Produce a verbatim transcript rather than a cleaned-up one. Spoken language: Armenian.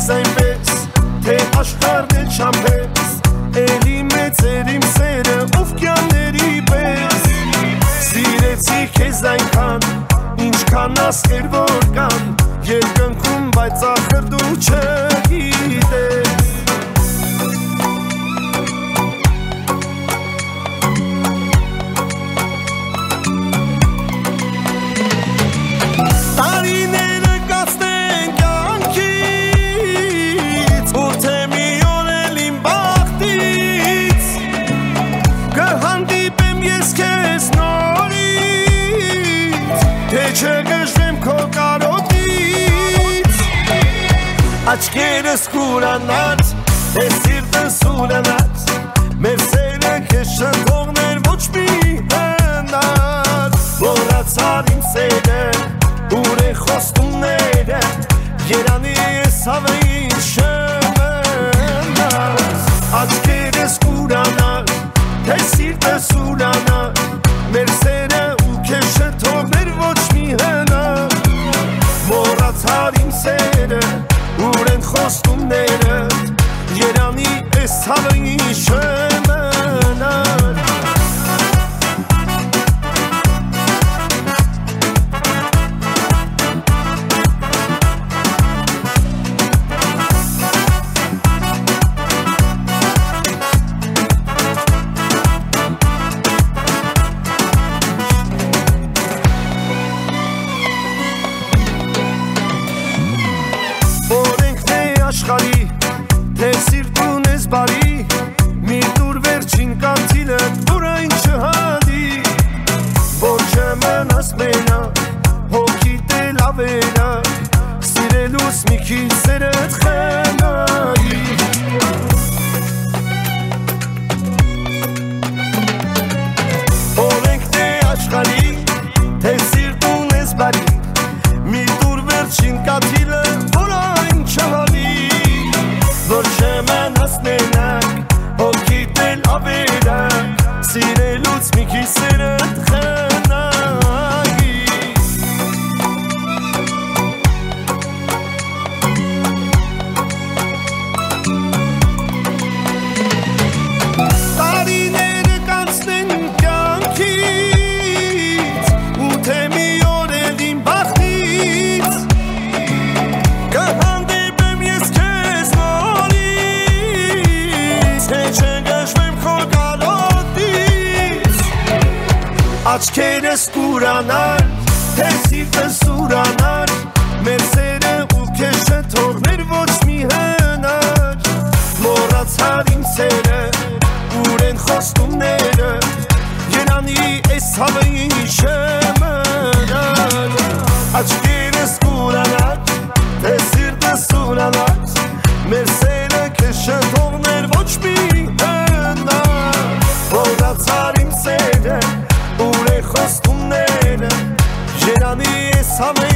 այնպես, թե աշխարհն էլ չամպես, էլի մեծ էր իմ սերը օվկիանների պես, սիրեցի քեզ այնքան, ինչքան ասկեր որ կան, երկնքում, բայց ախր դու չգիտես. Աչքերս կուրանաց, թե սիրտս ուրանաց, մեր սերը քեզ չթողներ ոչ մի հնաց, մոռացար իմ սերը, ուր են խոստումները, երանի ես հավեին շմնաց. Աչքերս կուրանաց, թե սիրտս ուրանաց, մեր սերը ու քեզ չթողներ ոչ մի հնաց, մոռացար իմ սերը, ուր են խոստումները, երանի ես հավեին շմնար. Աշխարի, թե սիրտուն ես բարի, մի դուր վերջին կանցիլը, որ այն չհադի, որ չմնաս մենակ, հոգիդ էլ ավերակ, սիրելուս մի քիչ սերդ խնայի. Օրենք թե աշխարի, թե սիրտուն ես բարի, մի դուր վերջին կանցիլը, որ այն չհադի, որ չմնաս մենակ, հոգիդ էլ ավերակ, սիրելուց մի քիչ սերդ խնայի. Տարիները կանցնեն կյանքից, ու թե մի օր էլ իմ բախտից, կհանդիպեմ ես քեզ աչքերս կուրանար, թե սիրտս ուրանար, մեր սերը ու քեզ չթողներ ոչ մի հնար, մոռացար իմ սերը, ուր են խոստումները, երանի ես հավեին շմնար. Աչքերս կուրանար, թե սիրտս ուրանար, մեր սերը քեզ չթողներ ոչ մի հնար, մոռացար իմ սերը, ուր են խոստումները, երանի ես հավեին